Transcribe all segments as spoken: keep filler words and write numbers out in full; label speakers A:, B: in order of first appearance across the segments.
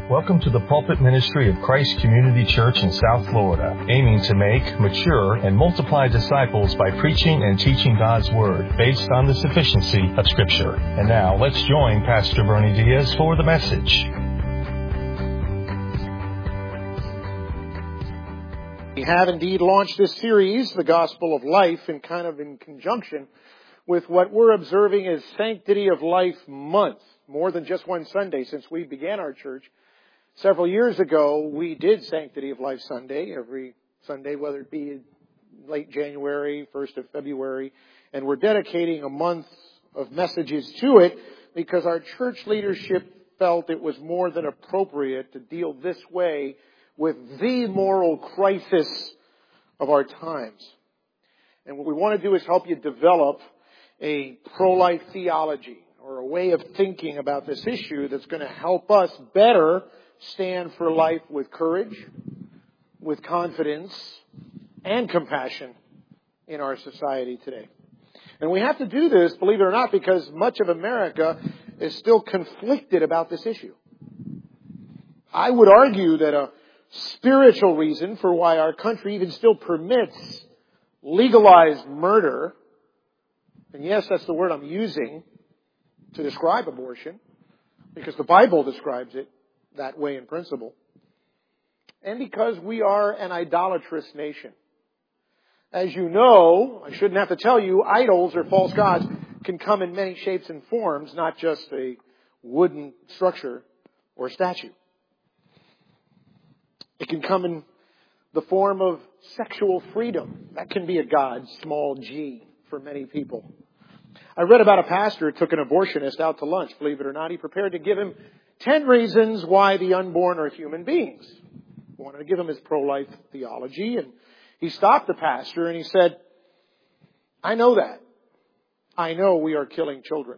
A: Welcome to the pulpit ministry of Christ Community Church in South Florida, aiming to make, mature, and multiply disciples by preaching and teaching God's Word based on the sufficiency of Scripture. And now, let's join Pastor Bernie Diaz for the message.
B: We have indeed launched this series, The Gospel of Life, in kind of in conjunction with what we're observing as Sanctity of Life Month. More than just one Sunday since we began our church. Several years ago, we did Sanctity of Life Sunday, every Sunday, whether it be late January, first of February, and we're dedicating a month of messages to it because our church leadership felt it was more than appropriate to deal this way with the moral crisis of our times. And what we want to do is help you develop a pro-life theology or a way of thinking about this issue that's going to help us better stand for life with courage, with confidence, and compassion in our society today. And we have to do this, believe it or not, because much of America is still conflicted about this issue. I would argue that a spiritual reason for why our country even still permits legalized murder, and yes, that's the word I'm using to describe abortion, because the Bible describes it that way in principle, and because we are an idolatrous nation. As you know, I shouldn't have to tell you, idols or false gods can come in many shapes and forms, not just a wooden structure or statue. It can come in the form of sexual freedom. That can be a god, small g, for many people. I read about a pastor who took an abortionist out to lunch, believe it or not. He prepared to give him ten reasons why the unborn are human beings. He wanted to give him his pro-life theology, and he stopped the pastor and he said, I know that. I know we are killing children.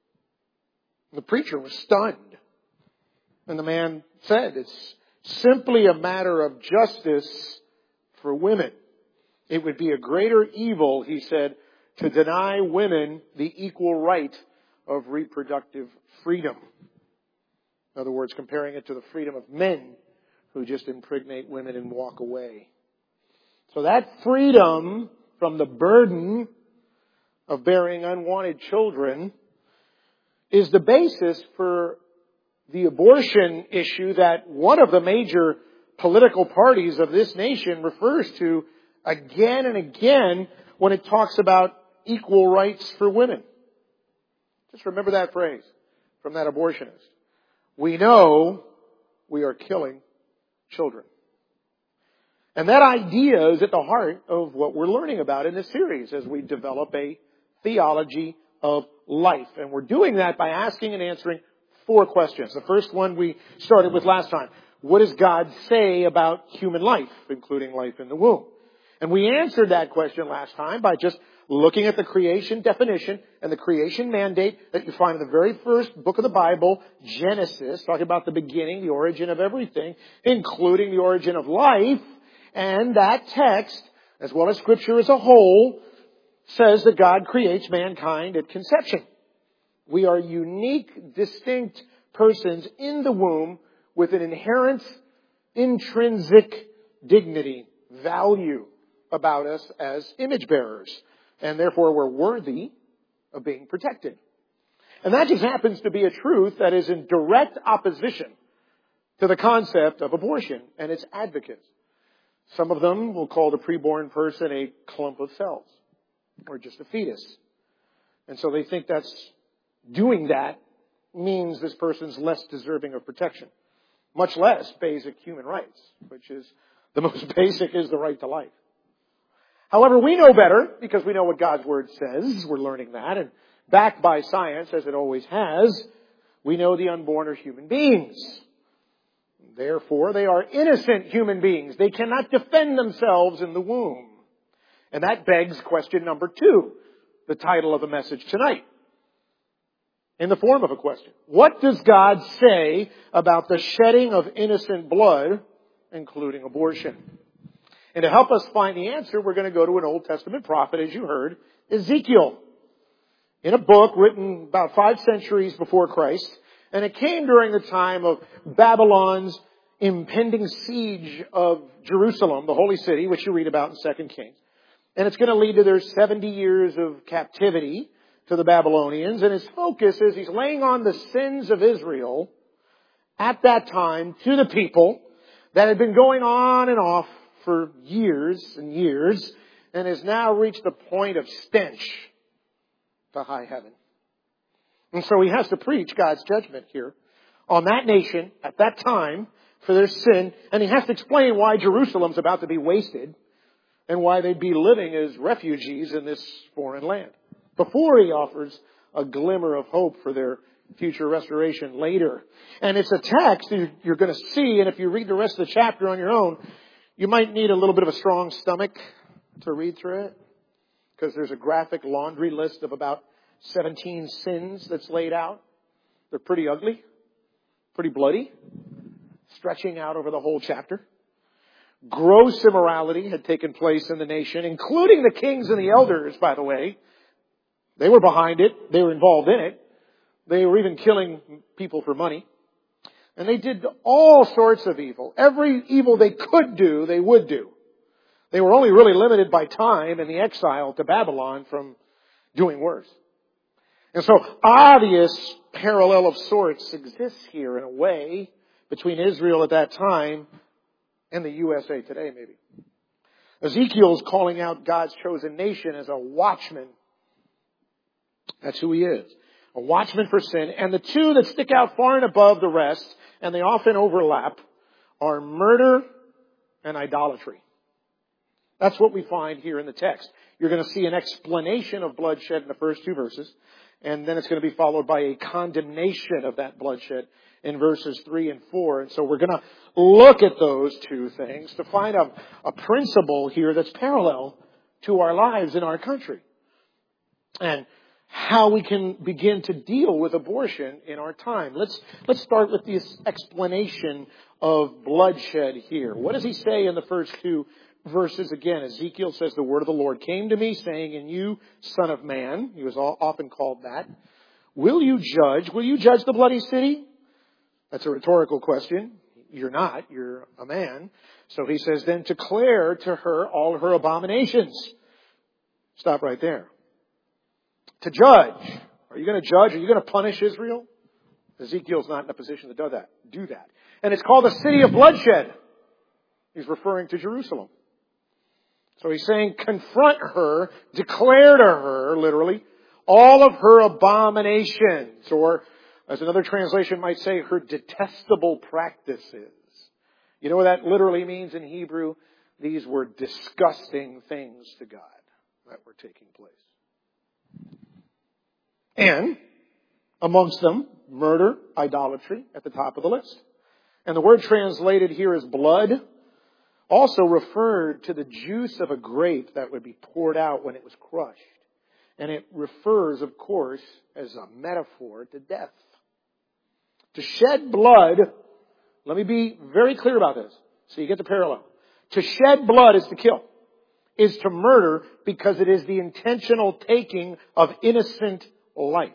B: The preacher was stunned. And the man said, it's simply a matter of justice for women. It would be a greater evil, he said, to deny women the equal right of reproductive freedom. In other words, comparing it to the freedom of men who just impregnate women and walk away. So that freedom from the burden of bearing unwanted children is the basis for the abortion issue that one of the major political parties of this nation refers to again and again when it talks about equal rights for women. Just remember that phrase from that abortionist. We know we are killing children. And that idea is at the heart of what we're learning about in this series as we develop a theology of life. And we're doing that by asking and answering four questions. The first one we started with last time. What does God say about human life, including life in the womb? And we answered that question last time by just looking at the creation definition and the creation mandate that you find in the very first book of the Bible, Genesis, talking about the beginning, the origin of everything, including the origin of life. And that text, as well as Scripture as a whole, says that God creates mankind at conception. We are unique, distinct persons in the womb with an inherent, intrinsic dignity, value about us as image bearers. And therefore we're worthy of being protected. And that just happens to be a truth that is in direct opposition to the concept of abortion and its advocates. Some of them will call the preborn person a clump of cells or just a fetus. And so they think that's doing that means this person's less deserving of protection, much less basic human rights, which is the most basic is the right to life. However, we know better because we know what God's Word says. We're learning that. And backed by science, as it always has, we know the unborn are human beings. Therefore, they are innocent human beings. They cannot defend themselves in the womb. And that begs question number two, the title of the message tonight, in the form of a question. What does God say about the shedding of innocent blood, including abortion? And to help us find the answer, we're going to go to an Old Testament prophet, as you heard, Ezekiel. In a book written about five centuries before Christ, And it came during the time of Babylon's impending siege of Jerusalem, the holy city, which you read about in Second Kings. And it's going to lead to their seventy years of captivity to the Babylonians. And his focus is he's laying on the sins of Israel at that time to the people that had been going on and off for years and years and has now reached the point of stench to high heaven. And so he has to preach God's judgment here on that nation at that time for their sin. And he has to explain why Jerusalem's about to be wasted and why they'd be living as refugees in this foreign land before he offers a glimmer of hope for their future restoration later. And it's a text you're going to see, and if you read the rest of the chapter on your own, you might need a little bit of a strong stomach to read through it, because there's a graphic laundry list of about seventeen sins that's laid out. They're pretty ugly, pretty bloody, stretching out over the whole chapter. Gross immorality had taken place in the nation, including the kings and the elders, by the way. They were behind it. They were involved in it. They were even killing people for money. And they did all sorts of evil. Every evil they could do, they would do. They were only really limited by time and the exile to Babylon from doing worse. And so obvious parallel of sorts exists here in a way between Israel at that time and the U S A today, maybe. Ezekiel's calling out God's chosen nation as a watchman. That's who he is. A watchman for sin. And the two that stick out far and above the rest, and they often overlap, are murder and idolatry. That's what we find here in the text. You're going to see an explanation of bloodshed in the first two verses, and then it's going to be followed by a condemnation of that bloodshed in verses three and four. And so we're going to look at those two things to find a, a principle here that's parallel to our lives in our country. And how we can begin to deal with abortion in our time. Let's, let's start with this explanation of bloodshed here. What does he say in the first two verses? Again, Ezekiel says, the word of the Lord came to me, saying, and you, son of man, he was often called that, will you judge? Will you judge the bloody city? That's a rhetorical question. You're not. You're a man. So he says, then declare to her all her abominations. Stop right there. To judge. Are you going to judge? Are you going to punish Israel? Ezekiel's not in a position to do that. Do that. And it's called the city of bloodshed. He's referring to Jerusalem. So he's saying, confront her, declare to her, literally, all of her abominations. Or, as another translation might say, her detestable practices. You know what that literally means in Hebrew? These were disgusting things to God that were taking place. And amongst them, murder, idolatry at the top of the list. And the word translated here as blood also referred to the juice of a grape that would be poured out when it was crushed. And it refers, of course, as a metaphor to death. To shed blood, let me be very clear about this so you get the parallel. To shed blood is to kill, is to murder, because it is the intentional taking of innocent life.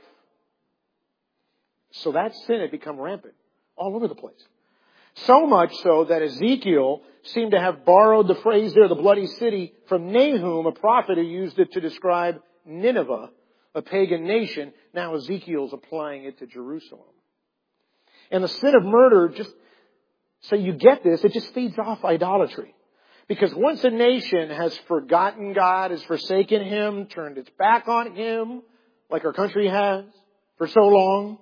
B: So that sin had become rampant all over the place. So much so that Ezekiel seemed to have borrowed the phrase there, the bloody city, from Nahum, a prophet who used it to describe Nineveh, a pagan nation. Now Ezekiel's applying it to Jerusalem. And the sin of murder, just so you get this, it just feeds off idolatry. Because once a nation has forgotten God, has forsaken Him, turned its back on Him, like our country has for so long,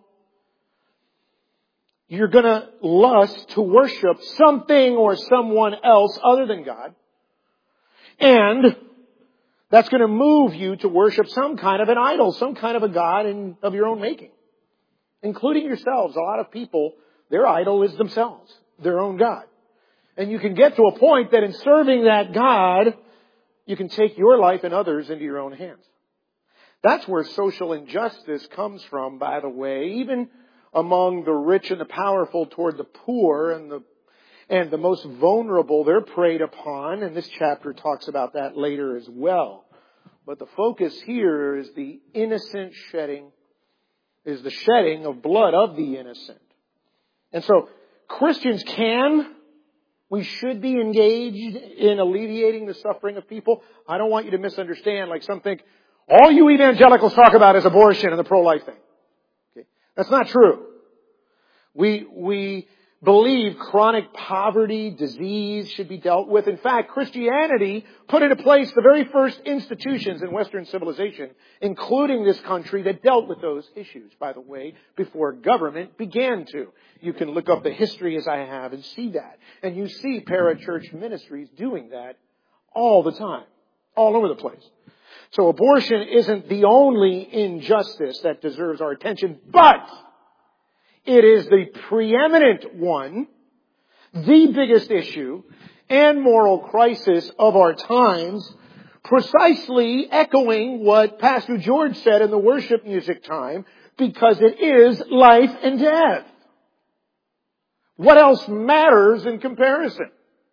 B: you're going to lust to worship something or someone else other than God. And that's going to move you to worship some kind of an idol, some kind of a God in, of your own making, including yourselves. A lot of people, their idol is themselves, their own God. And you can get to a point that in serving that God, you can take your life and others into your own hands. That's where social injustice comes from, by the way, even among the rich and the powerful toward the poor and the and the most vulnerable. They're preyed upon, and this chapter talks about that later as well. But the focus here is the innocent shedding, is the shedding of blood of the innocent. And so Christians can, we should be engaged in alleviating the suffering of people. I don't want you to misunderstand, like some think, all you evangelicals talk about is abortion and the pro-life thing. Okay. That's not true. We, we believe chronic poverty, disease should be dealt with. In fact, Christianity put into place the very first institutions in Western civilization, including this country, that dealt with those issues, by the way, before government began to. You can look up the history as I have and see that. And you see parachurch ministries doing that all the time, all over the place. So abortion isn't the only injustice that deserves our attention, but it is the preeminent one, the biggest issue, and moral crisis of our times, precisely echoing what Pastor George said in the worship music time, because it is life and death. What else matters in comparison?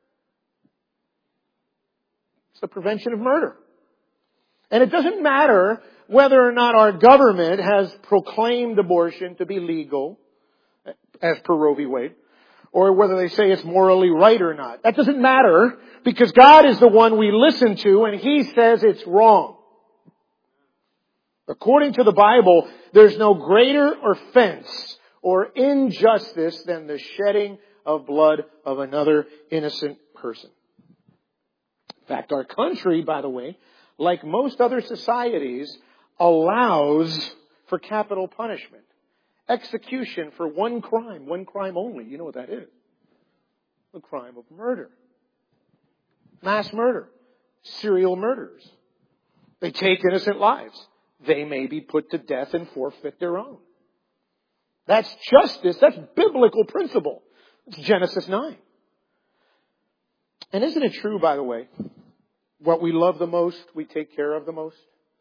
B: It's the prevention of murder. And it doesn't matter whether or not our government has proclaimed abortion to be legal, as per Roe v. Wade, or whether they say it's morally right or not. That doesn't matter, because God is the one we listen to, and He says it's wrong. According to the Bible, there's no greater offense or injustice than the shedding of blood of another innocent person. In fact, our country, by the way, like most other societies, allows for capital punishment. Execution for one crime, one crime only. You know what that is? The crime of murder. Mass murder. Serial murders. They take innocent lives. They may be put to death and forfeit their own. That's justice. That's biblical principle. It's Genesis nine. And isn't it true, by the way, what we love the most, we take care of the most?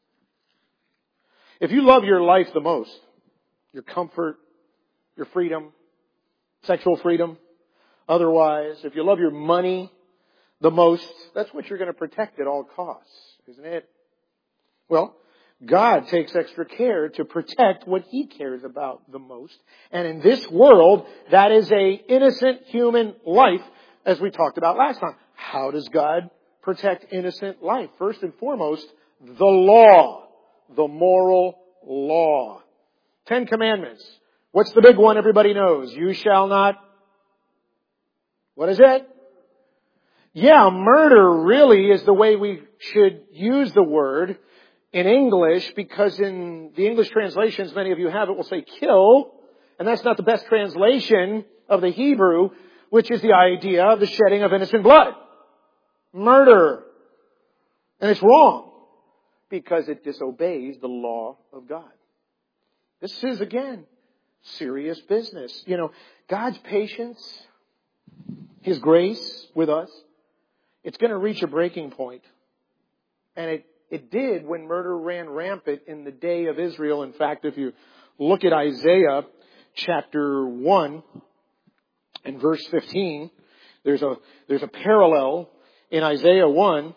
B: If you love your life the most, your comfort, your freedom, sexual freedom, otherwise, if you love your money the most, that's what you're going to protect at all costs, isn't it? Well, God takes extra care to protect what He cares about the most. And in this world, that is a innocent human life, as we talked about last time. How does God protect innocent life? First and foremost, the law, the moral law. Ten Commandments. What's the big one everybody knows? You shall not. What is it? Yeah, murder really is the way we should use the word in English, because in the English translations, many of you have it, will say kill. And that's not the best translation of the Hebrew, which is the idea of the shedding of innocent blood. Murder. And it's wrong, because it disobeys the law of God. This is, again, serious business. You know, God's patience, His grace with us, it's going to reach a breaking point. And it, it did when murder ran rampant in the day of Israel. In fact, if you look at Isaiah chapter one and verse fifteen, there's a, there's a parallel in Isaiah one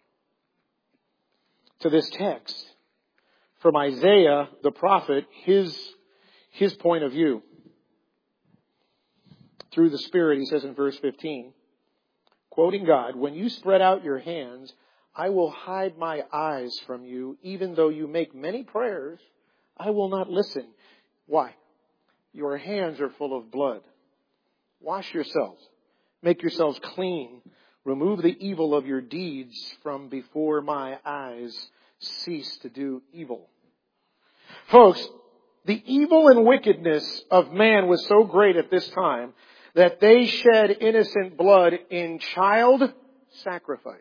B: to this text. From Isaiah, the prophet, his, his point of view. Through the Spirit, he says in verse fifteen, quoting God, when you spread out your hands, I will hide my eyes from you. Even though you make many prayers, I will not listen. Why? Your hands are full of blood. Wash yourselves. Make yourselves clean. Remove the evil of your deeds from before my eyes. Cease to do evil. Folks, the evil and wickedness of man was so great at this time that they shed innocent blood in child sacrifice.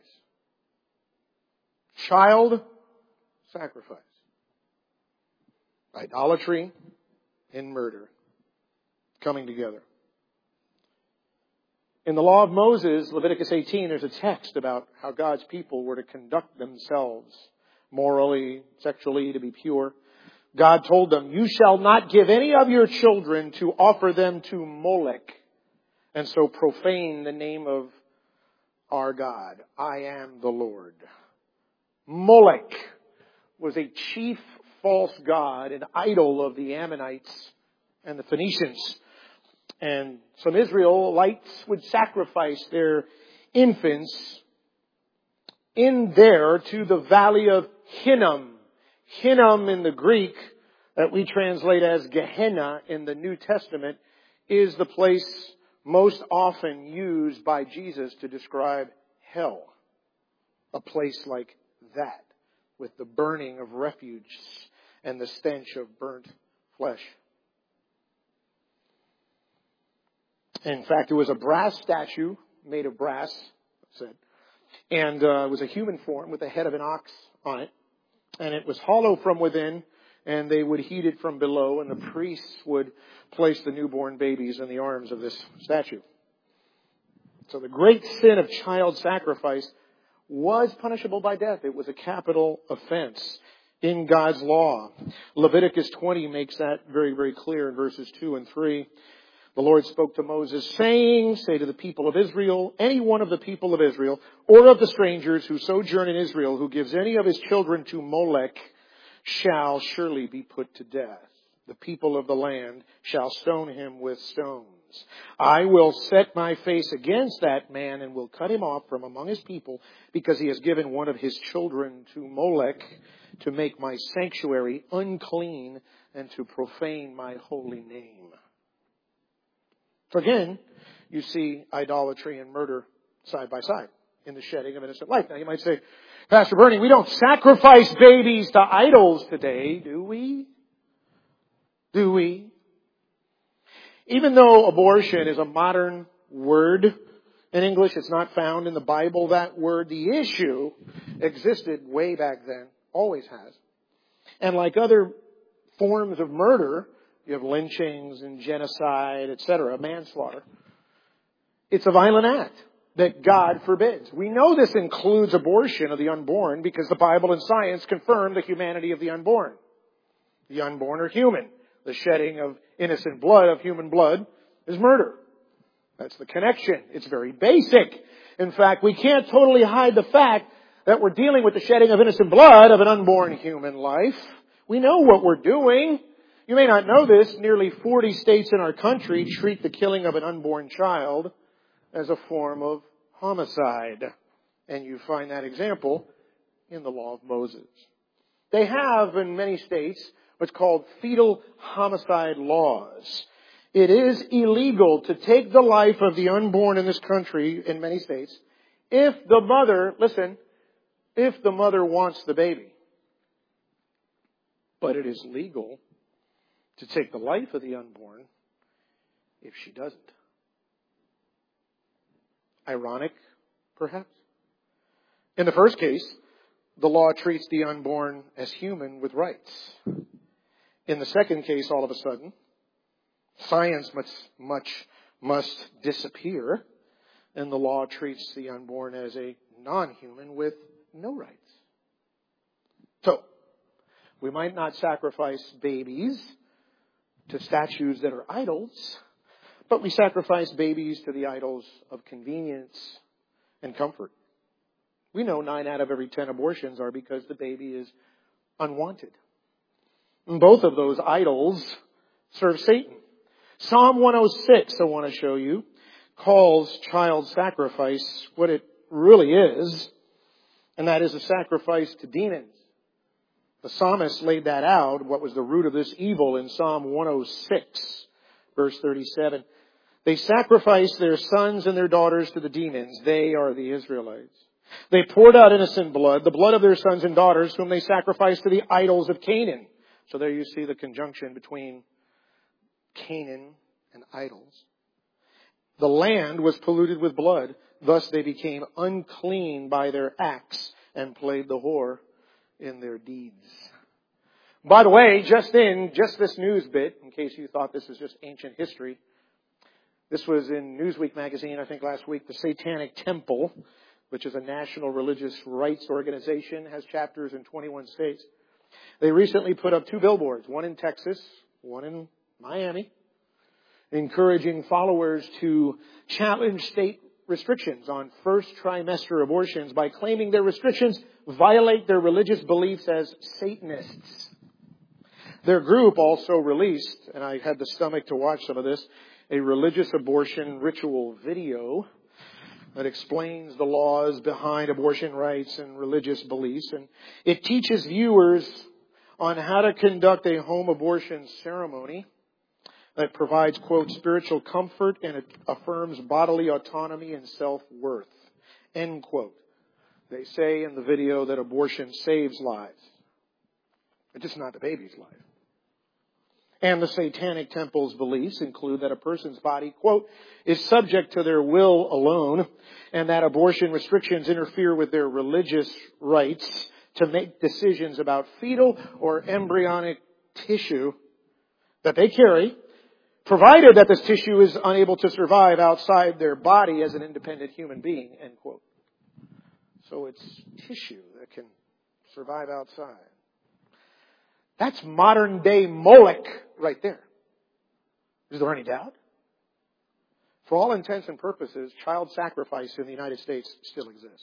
B: Child sacrifice. Idolatry and murder coming together. In the law of Moses, Leviticus eighteen, there's a text about how God's people were to conduct themselves morally, sexually, to be pure. God told them, you shall not give any of your children to offer them to Molech, and so profane the name of our God. I am the Lord. Molech was a chief false god, an idol of the Ammonites and the Phoenicians. And some Israelites would sacrifice their infants in there to the valley of Hinnom. Hinnom in the Greek, that we translate as Gehenna in the New Testament, is the place most often used by Jesus to describe hell. A place like that, with the burning of refuse and the stench of burnt flesh. In fact, it was a brass statue made of brass, said, and uh, it was a human form with the head of an ox on it. And it was hollow from within, and they would heat it from below, and the priests would place the newborn babies in the arms of this statue. So the great sin of child sacrifice was punishable by death. It was a capital offense in God's law. Leviticus twenty makes that very, very clear in verses two and three. The Lord spoke to Moses, saying, say to the people of Israel, any one of the people of Israel, or of the strangers who sojourn in Israel, who gives any of his children to Molech, shall surely be put to death. The people of the land shall stone him with stones. I will set my face against that man and will cut him off from among his people, because he has given one of his children to Molech to make my sanctuary unclean and to profane my holy name. So again, you see idolatry and murder side by side in the shedding of innocent life. Now you might say, Pastor Bernie, we don't sacrifice babies to idols today, do we? Do we? Even though abortion is a modern word in English, it's not found in the Bible, that word, the issue existed way back then, always has. And like other forms of murder, you have lynchings and genocide, et cetera, manslaughter. It's a violent act that God forbids. We know this includes abortion of the unborn because the Bible and science confirm the humanity of the unborn. The unborn are human. The shedding of innocent blood, of human blood, is murder. That's the connection. It's very basic. In fact, we can't totally hide the fact that we're dealing with the shedding of innocent blood of an unborn human life. We know what we're doing. You may not know this, nearly forty states in our country treat the killing of an unborn child as a form of homicide. And you find that example in the law of Moses. They have, in many states, what's called fetal homicide laws. It is illegal to take the life of the unborn in this country, in many states, if the mother, listen, if the mother wants the baby. But it is legal to take the life of the unborn if she doesn't. Ironic, perhaps? In the first case, the law treats the unborn as human with rights. In the second case, all of a sudden, science must, much must disappear, and the law treats the unborn as a non-human with no rights. So, we might not sacrifice babies to statues that are idols, but we sacrifice babies to the idols of convenience and comfort. We know nine out of every ten abortions are because the baby is unwanted. And both of those idols serve Satan. Psalm one oh six, I want to show you, calls child sacrifice what it really is, and that is a sacrifice to demons. The psalmist laid that out, what was the root of this evil, in Psalm one oh six, verse thirty-seven. They sacrificed their sons and their daughters to the demons. They are the Israelites. They poured out innocent blood, the blood of their sons and daughters, whom they sacrificed to the idols of Canaan. So there you see the conjunction between Canaan and idols. The land was polluted with blood. Thus they became unclean by their acts and played the whore in their deeds. By the way, just in, just this news bit, in case you thought this was just ancient history, this was in Newsweek magazine, I think last week, the Satanic Temple, which is a national religious rights organization, has chapters in twenty-one states. They recently put up two billboards, one in Texas, one in Miami, encouraging followers to challenge state restrictions on first trimester abortions by claiming their restrictions violate their religious beliefs as Satanists. Their group also released, and I had the stomach to watch some of this, a religious abortion ritual video that explains the laws behind abortion rights and religious beliefs. And it teaches viewers on how to conduct a home abortion ceremony that provides, quote, spiritual comfort and it affirms bodily autonomy and self-worth, end quote. They say in the video that abortion saves lives. It's just not the baby's life. And the Satanic Temple's beliefs include that a person's body, quote, is subject to their will alone, and that abortion restrictions interfere with their religious rights to make decisions about fetal or embryonic tissue that they carry, provided that this tissue is unable to survive outside their body as an independent human being, end quote. So it's tissue that can survive outside. That's modern day Moloch right there. Is there any doubt? For all intents and purposes, child sacrifice in the United States still exists.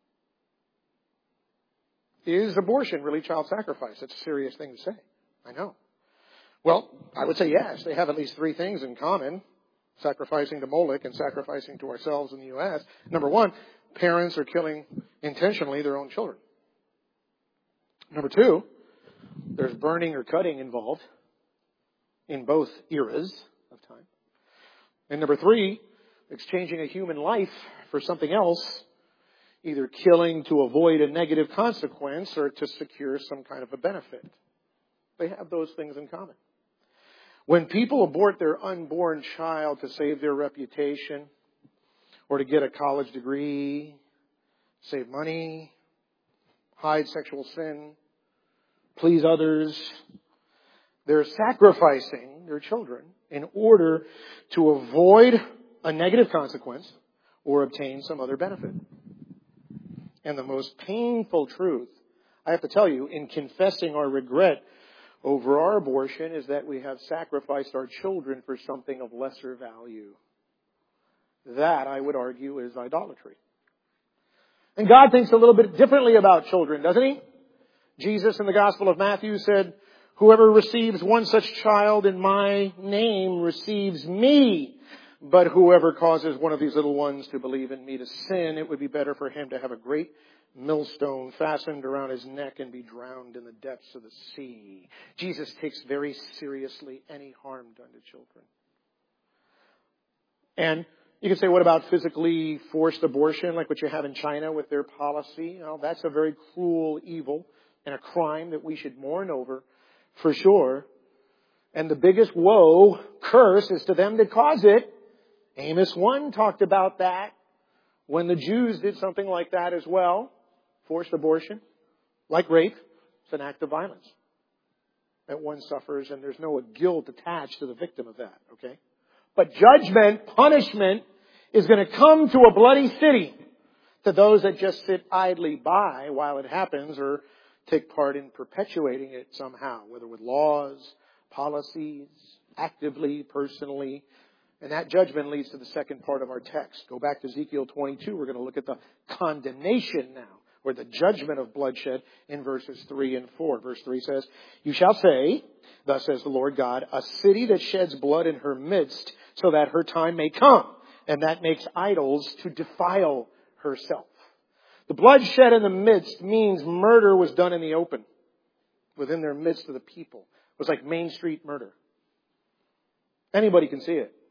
B: Is abortion really child sacrifice? That's a serious thing to say. I know. Well, I would say yes. They have at least three things in common. Sacrificing to Moloch and sacrificing to ourselves in the U S. Number one, parents are killing intentionally their own children. Number two, there's burning or cutting involved in both eras of time. And number three, exchanging a human life for something else, either killing to avoid a negative consequence or to secure some kind of a benefit. They have those things in common. When people abort their unborn child to save their reputation or to get a college degree, save money, hide sexual sin, please others, they're sacrificing their children in order to avoid a negative consequence or obtain some other benefit. And the most painful truth, I have to tell you, in confessing our regret over our abortion is that we have sacrificed our children for something of lesser value. That, I would argue, is idolatry. And God thinks a little bit differently about children, doesn't He? Jesus in the Gospel of Matthew said, whoever receives one such child in my name receives me. But whoever causes one of these little ones to believe in me to sin, it would be better for him to have a great millstone fastened around his neck and be drowned in the depths of the sea. Jesus takes very seriously any harm done to children. And you can say, what about physically forced abortion, like what you have in China with their policy? You know, that's a very cruel evil and a crime that we should mourn over, for sure. And the biggest woe, curse, is to them that cause it. Amos one talked about that when the Jews did something like that as well. Forced abortion, like rape, it's an act of violence that one suffers, and there's no guilt attached to the victim of that, okay? But judgment, punishment, is going to come to a bloody city to those that just sit idly by while it happens or take part in perpetuating it somehow, whether with laws, policies, actively, personally. And that judgment leads to the second part of our text. Go back to Ezekiel twenty-two. We're going to look at the condemnation now, or the judgment of bloodshed in verses three and four. Verse three says, you shall say, thus says the Lord God, a city that sheds blood in her midst, so that her time may come, and that makes idols to defile herself. The bloodshed in the midst means murder was done in the open, within their midst of the people. It was like Main Street murder. Anybody can see it.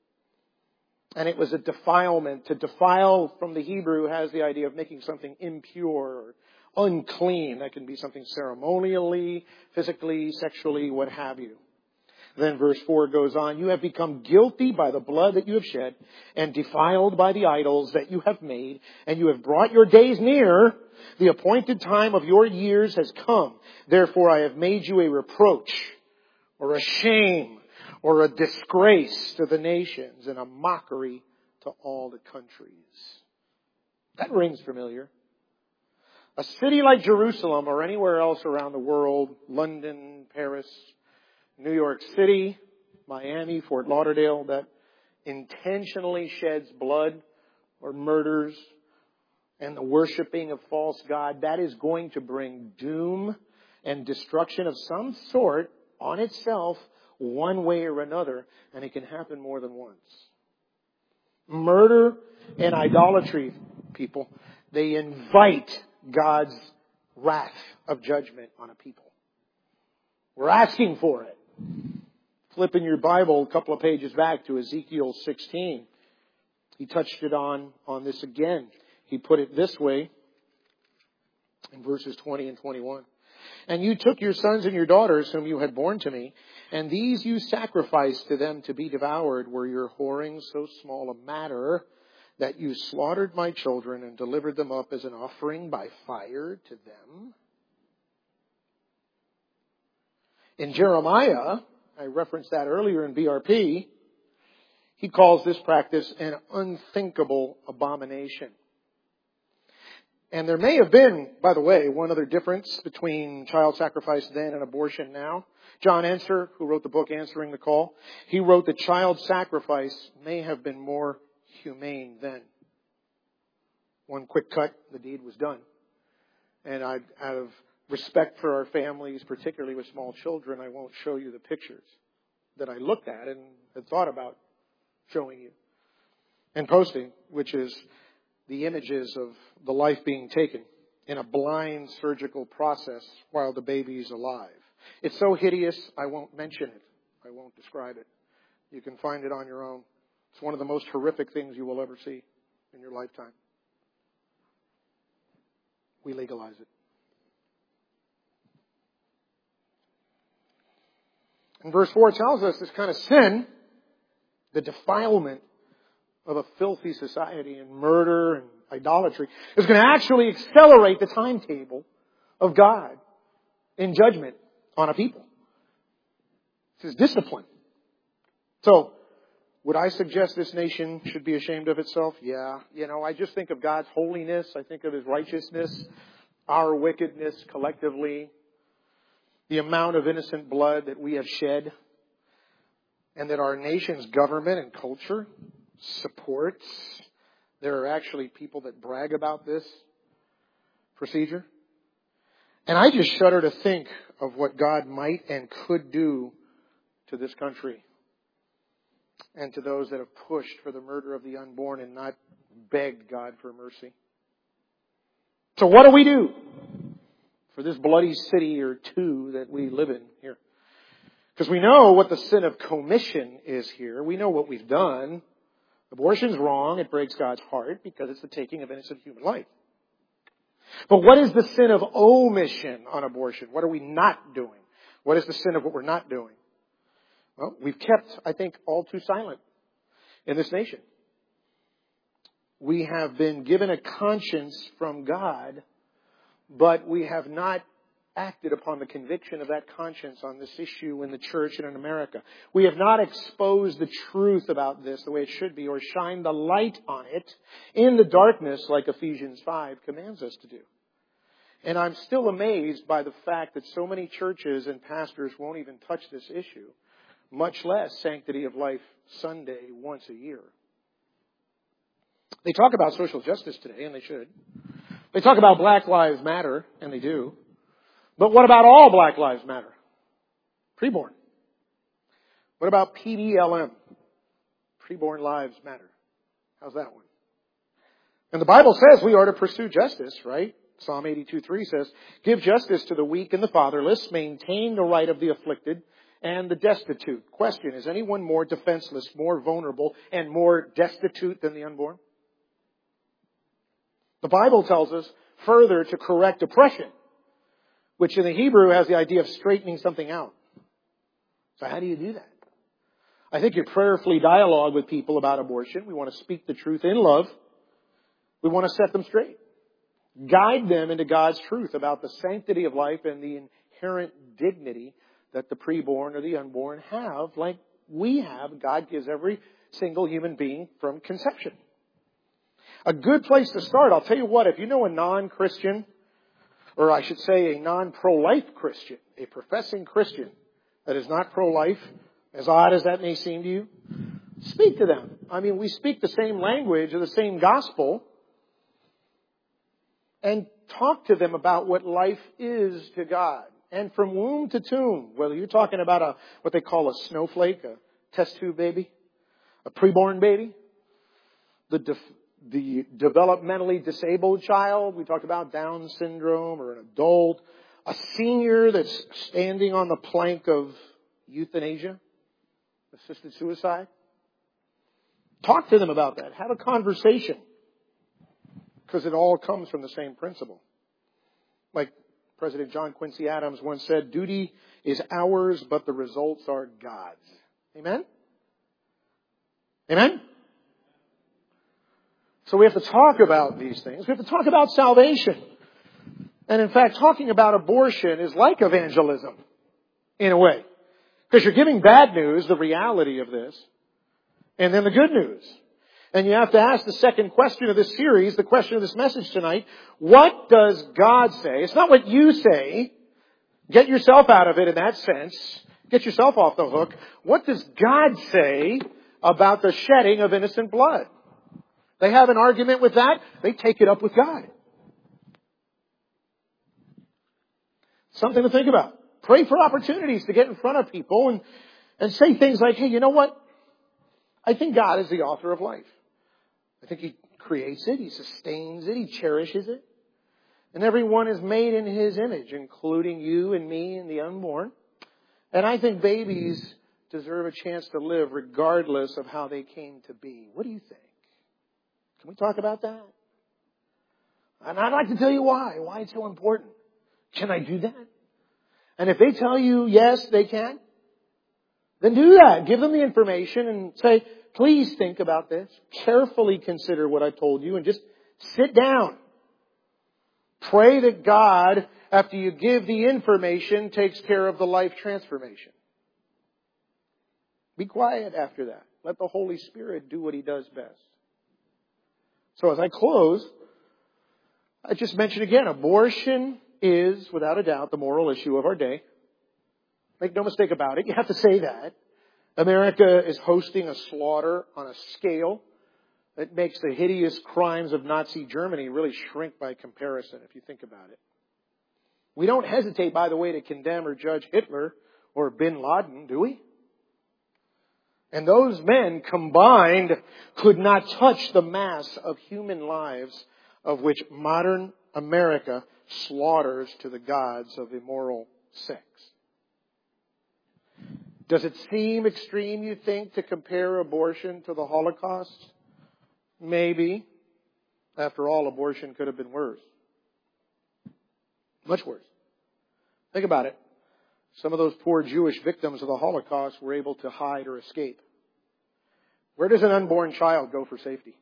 B: And it was a defilement. To defile from the Hebrew has the idea of making something impure or unclean. That can be something ceremonially, physically, sexually, what have you. Then verse four goes on, you have become guilty by the blood that you have shed and defiled by the idols that you have made, and you have brought your days near. The appointed time of your years has come. Therefore I have made you a reproach or a shame or a disgrace to the nations and a mockery to all the countries. That rings familiar. A city like Jerusalem or anywhere else around the world, London, Paris, New York City, Miami, Fort Lauderdale, that intentionally sheds blood or murders and the worshiping of false God, that is going to bring doom and destruction of some sort on itself one way or another, and it can happen more than once. Murder and idolatry, people, they invite God's wrath of judgment on a people. We're asking for it. Flip in your Bible a couple of pages back to Ezekiel sixteen. He touched it on, on this again. He put it this way in verses twenty and twenty-one. And you took your sons and your daughters whom you had borne to me, and these you sacrificed to them to be devoured. Were your whoring so small a matter that you slaughtered my children and delivered them up as an offering by fire to them? In Jeremiah, I referenced that earlier in B R P, he calls this practice an unthinkable abomination. And there may have been, by the way, one other difference between child sacrifice then and abortion now. John Ensor, who wrote the book Answering the Call, he wrote that child sacrifice may have been more humane then. One quick cut, the deed was done. And I, out of respect for our families, particularly with small children, I won't show you the pictures that I looked at and had thought about showing you and posting, which is the images of the life being taken in a blind surgical process while the baby's alive. It's so hideous, I won't mention it. I won't describe it. You can find it on your own. It's one of the most horrific things you will ever see in your lifetime. We legalize it. And verse four tells us this kind of sin, the defilement of a filthy society and murder and idolatry, is going to actually accelerate the timetable of God in judgment on a people. This is discipline. So, would I suggest this nation should be ashamed of itself? Yeah. You know, I just think of God's holiness. I think of His righteousness, our wickedness collectively, the amount of innocent blood that we have shed, and that our nation's government and culture supports. There are actually people that brag about this procedure. And I just shudder to think of what God might and could do to this country and to those that have pushed for the murder of the unborn and not begged God for mercy. So what do we do for this bloody city or two that we live in here? Because we know what the sin of commission is here. We know what we've done. Abortion's wrong. It breaks God's heart because it's the taking of innocent human life. But what is the sin of omission on abortion? What are we not doing? What is the sin of what we're not doing? Well, we've kept, I think, all too silent in this nation. We have been given a conscience from God, but we have not acted upon the conviction of that conscience on this issue in the church and in America. We have not exposed the truth about this the way it should be, or shined the light on it in the darkness like Ephesians five commands us to do. And I'm still amazed by the fact that so many churches and pastors won't even touch this issue, much less Sanctity of Life Sunday once a year. They talk about social justice today, and they should. They talk about Black Lives Matter, and they do. But what about all Black Lives Matter? Preborn. What about P B L M? Preborn Lives Matter. How's that one? And the Bible says we are to pursue justice, right? Psalm eighty-two three says, give justice to the weak and the fatherless, maintain the right of the afflicted and the destitute. Question, is anyone more defenseless, more vulnerable, and more destitute than the unborn? The Bible tells us further to correct oppression, which in the Hebrew has the idea of straightening something out. So how do you do that? I think you prayerfully dialogue with people about abortion. We want to speak the truth in love. We want to set them straight. Guide them into God's truth about the sanctity of life and the inherent dignity that the preborn or the unborn have, like we have. God gives every single human being from conception. A good place to start, I'll tell you what, if you know a non-Christian, or I should say a non-pro-life Christian, a professing Christian that is not pro-life, as odd as that may seem to you, speak to them. I mean, we speak the same language or the same gospel, and talk to them about what life is to God. And from womb to tomb, whether you're talking about a what they call a snowflake, a test tube baby, a preborn baby, the def, the developmentally disabled child, we talked about Down syndrome, or an adult, a senior that's standing on the plank of euthanasia, assisted suicide. Talk to them about that. Have a conversation. Because it all comes from the same principle. Like President John Quincy Adams once said, duty is ours, but the results are God's. Amen? Amen? So we have to talk about these things. We have to talk about salvation. And in fact, talking about abortion is like evangelism, in a way. Because you're giving bad news, the reality of this, and then the good news. And you have to ask the second question of this series, the question of this message tonight. What does God say? It's not what you say. Get yourself out of it in that sense. Get yourself off the hook. What does God say about the shedding of innocent blood? They have an argument with that. They take it up with God. Something to think about. Pray for opportunities to get in front of people and, and say things like, hey, you know what? I think God is the author of life. I think He creates it, He sustains it, He cherishes it. And everyone is made in His image, including you and me and the unborn. And I think babies deserve a chance to live regardless of how they came to be. What do you think? Can we talk about that? And I'd like to tell you why, why it's so important. Can I do that? And if they tell you yes, they can, then do that. Give them the information and say, please think about this. Carefully consider what I told you and just sit down. Pray that God, after you give the information, takes care of the life transformation. Be quiet after that. Let the Holy Spirit do what He does best. So as I close, I just mention again, abortion is, without a doubt, the moral issue of our day. Make no mistake about it. You have to say that. America is hosting a slaughter on a scale that makes the hideous crimes of Nazi Germany really shrink by comparison, if you think about it. We don't hesitate, by the way, to condemn or judge Hitler or Bin Laden, do we? And those men combined could not touch the mass of human lives of which modern America slaughters to the gods of immoral sex. Does it seem extreme, you think, to compare abortion to the Holocaust? Maybe. After all, abortion could have been worse. Much worse. Think about it. Some of those poor Jewish victims of the Holocaust were able to hide or escape. Where does an unborn child go for safety?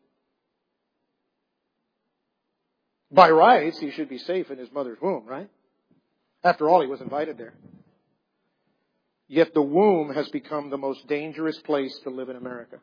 B: By rights, he should be safe in his mother's womb, right? After all, he was invited there. Yet the womb has become the most dangerous place to live in America.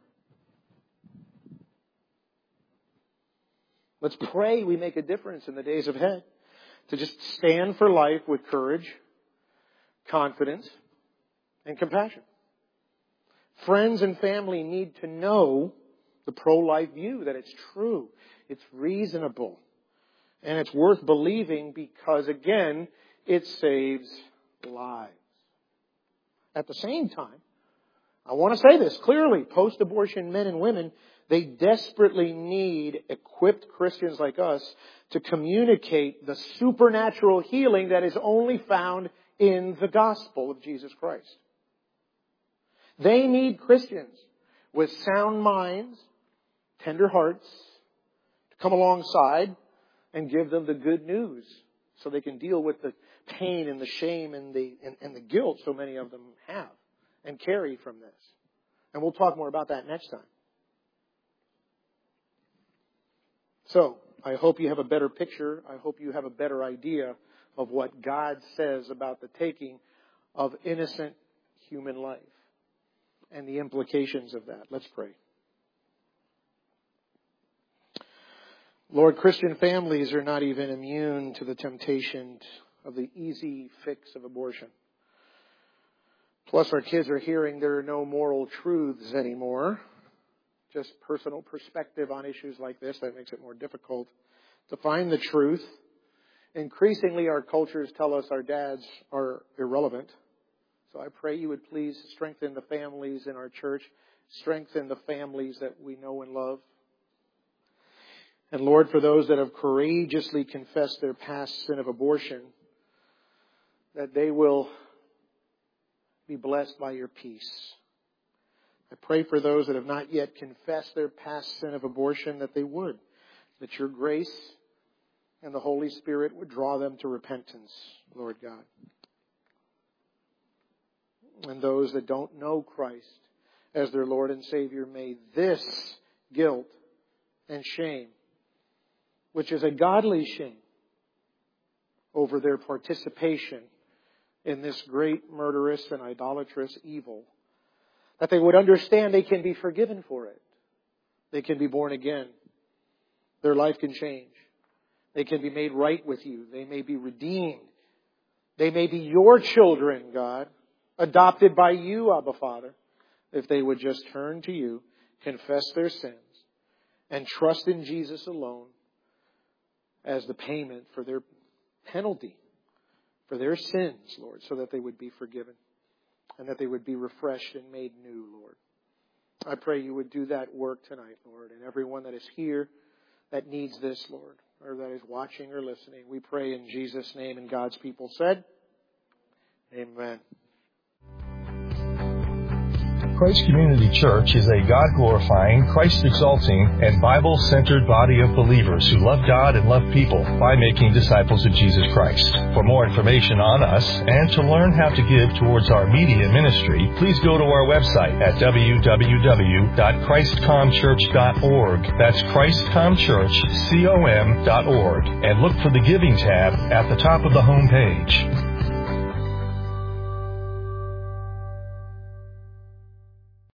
B: Let's pray we make a difference in the days ahead to just stand for life with courage, confidence, and compassion. Friends and family need to know the pro-life view, that it's true, it's reasonable, and it's worth believing because, again, it saves lives. At the same time, I want to say this clearly, post-abortion men and women, they desperately need equipped Christians like us to communicate the supernatural healing that is only found in the gospel of Jesus Christ. They need Christians with sound minds, tender hearts, to come alongside and give them the good news so they can deal with the pain and the shame and the and, and the guilt so many of them have and carry from this. And we'll talk more about that next time. So, I hope you have a better picture. I hope you have a better idea of what God says about the taking of innocent human life and the implications of that. Let's pray. Lord, Christian families are not even immune to the temptation of the easy fix of abortion. Plus, our kids are hearing there are no moral truths anymore. Just personal perspective on issues like this. That makes it more difficult to find the truth Increasingly, our cultures tell us our dads are irrelevant. So I pray you would please strengthen the families in our church, strengthen the families that we know and love. And Lord, for those that have courageously confessed their past sin of abortion, that they will be blessed by your peace. I pray for those that have not yet confessed their past sin of abortion, that they would, that your grace and the Holy Spirit would draw them to repentance, Lord God. And those that don't know Christ as their Lord and Savior, may this guilt and shame, which is a godly shame over their participation in this great murderous and idolatrous evil, that they would understand they can be forgiven for it. They can be born again. Their life can change. They can be made right with you. They may be redeemed. They may be your children, God, adopted by you, Abba Father, if they would just turn to you, confess their sins, and trust in Jesus alone as the payment for their penalty, for their sins, Lord, so that they would be forgiven and that they would be refreshed and made new, Lord. I pray you would do that work tonight, Lord, and everyone that is here that needs this, Lord, or that is watching or listening. We pray in Jesus' name, and God's people said, amen.
A: Christ Community Church is a God-glorifying, Christ-exalting, and Bible-centered body of believers who love God and love people by making disciples of Jesus Christ. For more information on us and to learn how to give towards our media ministry, please go to our website at w w w dot christ com church dot org. That's christcom church com dot org. And look for the Giving tab at the top of the home page.